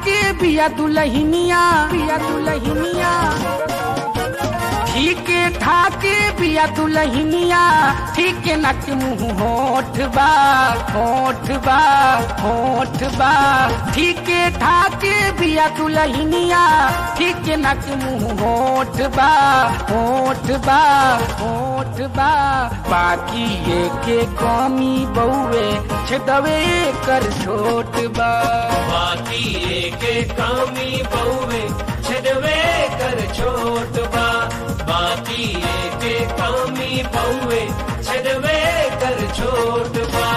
के बिया दुल्हनिया ठीक ठाके बिया दुल्हनिया ठीक नक मुँह होठ बा ठीक ठाके बिया दुल्हनिया ठीक नक मुँह होठ बा बाकी ये के कमी बउए छदवे कर छोट बा बाकी ये के कमी बउए छदवे कर छोट बा बाकी के कमी बउए छदवे कर छोट बा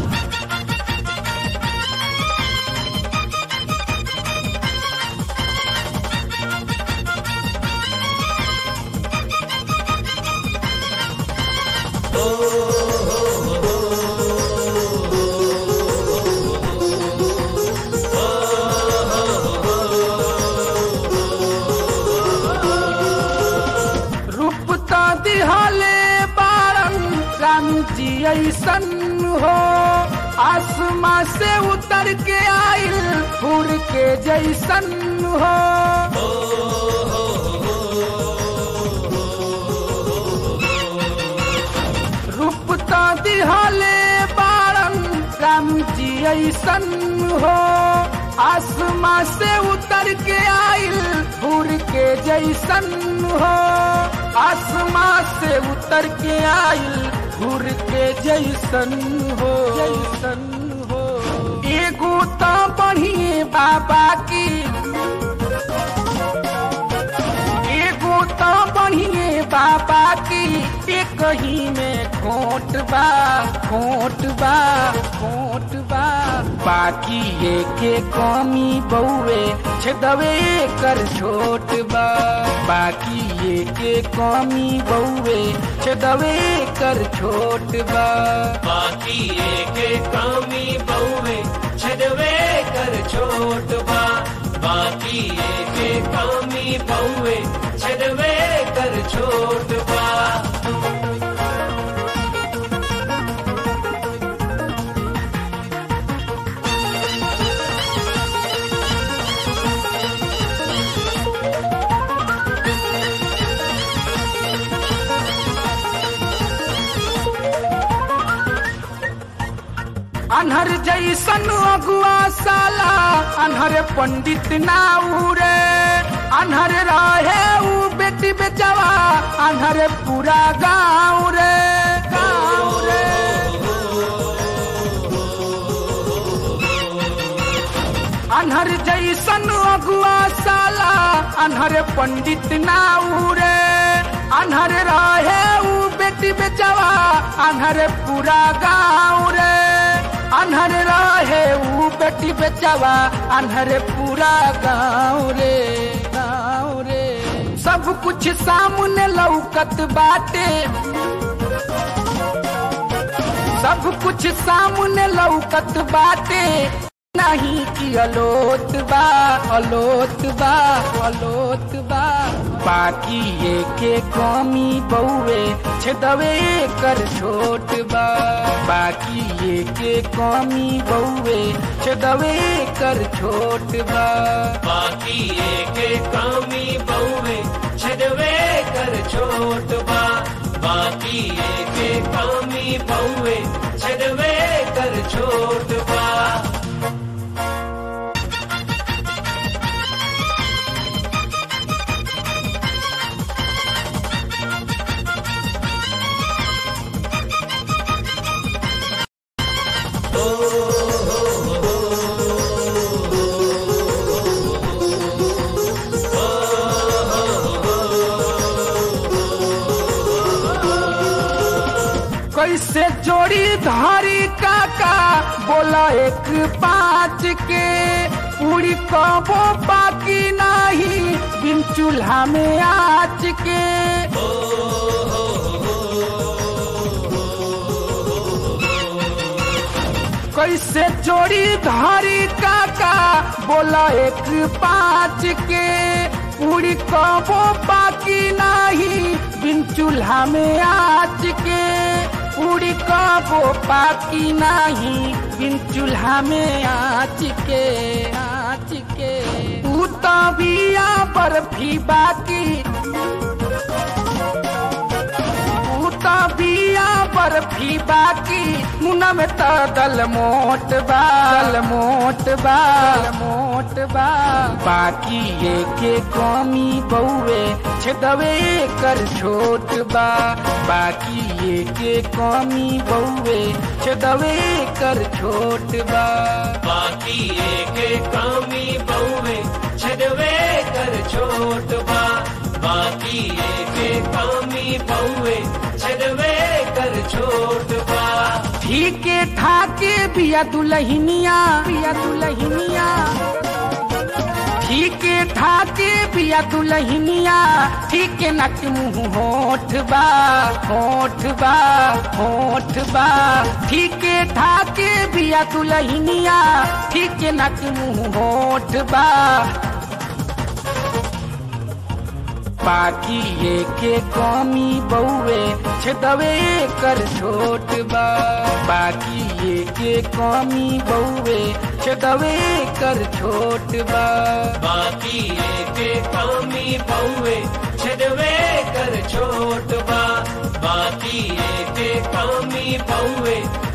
ऐसन हो आसमां से उतर के आइल फूल के जैसन हो रूप तो दिहले बारन राम जी ऐसन हो आसमां से उतर के आइल फूल के जैसन हो आसमां से उतर के आइल फूल के जैसन हो एगो तो बढ़िए बाबा की एगो तो बढ़िए बाबा की एक ही में खोट बा बाकी ये के कमी बउए छदवे कर छोट बा बाकी ये के कमी बउए छदवे कर छोट बा बाकी ये के कमी बउए छदवे कर छोट बा बाकी ये के कमी बउए छदवे कर छोट बा अनहर जैसन अगुआ साला अनहर पंडित ना उरे अनहर रहे ऊ बेटी बेचवा अनहर पूरा गाँव रे अनहर जैसन अगुआ साला अनहर पंडित ना उरे अनहर रहे ऊ बेटी बेचवा अनहर पूरा गाँव रे अनहर रहे ऊ बेटी बेचवा अनहर पूरा गाँव रे सब कुछ सामने लौकत बाटे सब कुछ सामने लौकत बाटे नहीं कि अलोत बा बाकी ये के कमी बउए छदवे कर छोट बा बाकी ये के कमी बउए छदवे कर छोट बा बाकी ये के कमी बउए छदवे कर छोट बा बाकी ये के कमी बउए छदवे कर छोट बा कैसे जोड़ी धारी काका बोला एक पाँच के पूरी कबो बाकी नहीं बिन चूल्हा में आँच के कैसे जोड़ी धारी काका बोला एक पाँच के पूरी कबो बाकी नहीं बिन चूल्हा में आँच के पूरी कबो बाकी नहीं बिन चूल्हा में आँच के के उता बिया बर्फी बाकी उता बिया बर्फी बाकी मुना में त दल मोट बा बाकी ये के कमी बउए छदवे कर छोट बा बाकी ये के कमी बउए छदवे कर छोट बा बाकी एक कमी बउए छदवे कर छोट बा बाकी एक कमी बउए छदवे कर छोट बा ठीके ठाके बिया दुलहिनिया ठीके ठाके बिया दुलहिनिया ठीके नक मुँह होठ बा ठीके ठाके बिया दुलहिनिया ठीके नक मुँह होठ बा बाकी ये के कमी बउए छदवे कर छोट बा बाकी ये के कमी बउए छदवे कर छोट बा बाकी एक कमी बउए छदवे कर छोट बा बाकी एक कमी बउए